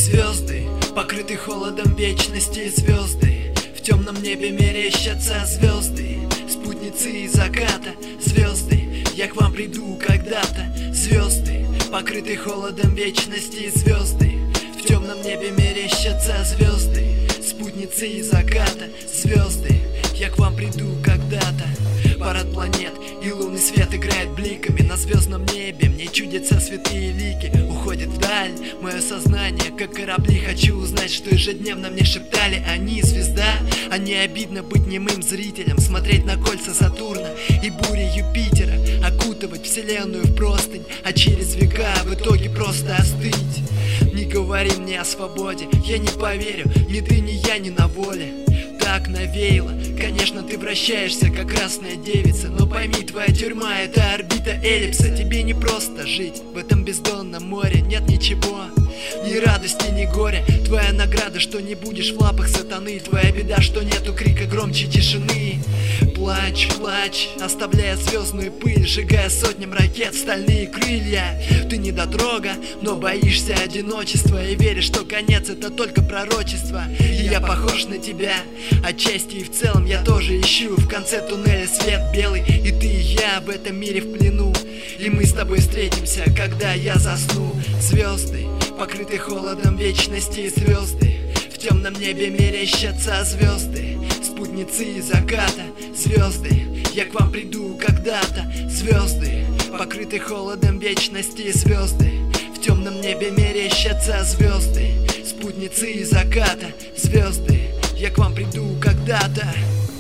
Звезды, покрыты холодом вечности, звезды. В темном небе мерещатся звезды, спутницы из заката, звезды. Я к вам приду когда-то, звезды, покрыты холодом вечности, звезды. В темном небе мерещатся звезды, спутницы из заката, звезды. Я к вам приду когда-то. Парад планет и лунный свет играет бликами на звездном небе. Мне чудятся святые лики, уходит вдаль мое сознание, как корабли. Хочу узнать, что ежедневно мне шептали они. Звезда, а не обидно быть немым зрителем, смотреть на кольца Сатурна и бури Юпитера, окутывать вселенную в простынь, а через века в итоге просто остыть. Не говори мне о свободе, я не поверю, ни ты, ни я не на воле. Так навеяло, конечно, ты вращаешься, как красная девица, но пойми, твоя тюрьма — это орбита эллипса. Тебе не просто жить в этом бездонном море, нет ничего, ни радости, ни горя. Твоя награда, что не будешь в лапах сатаны, твоя беда, что нету крика громче тишины. Плачь, плачь, оставляя звездную пыль, сжигая сотням ракет стальные крылья. Ты недотрога, но боишься одиночества и веришь, что конец — это только пророчество. И я похож на тебя отчасти, и в целом я тоже ищу в конце туннеля свет белый. И ты и я в этом мире в плену, и мы с тобой встретимся, когда я засну. Звезды, покрыты холодом вечности, звезды. В темном небе мерещатся звезды, спутницы из заката, звезды. Я к вам приду когда-то, звезды, покрыты холодом вечности, звезды. В темном небе мерещатся звезды, спутницы из заката, звезды. Я к вам приду когда-то.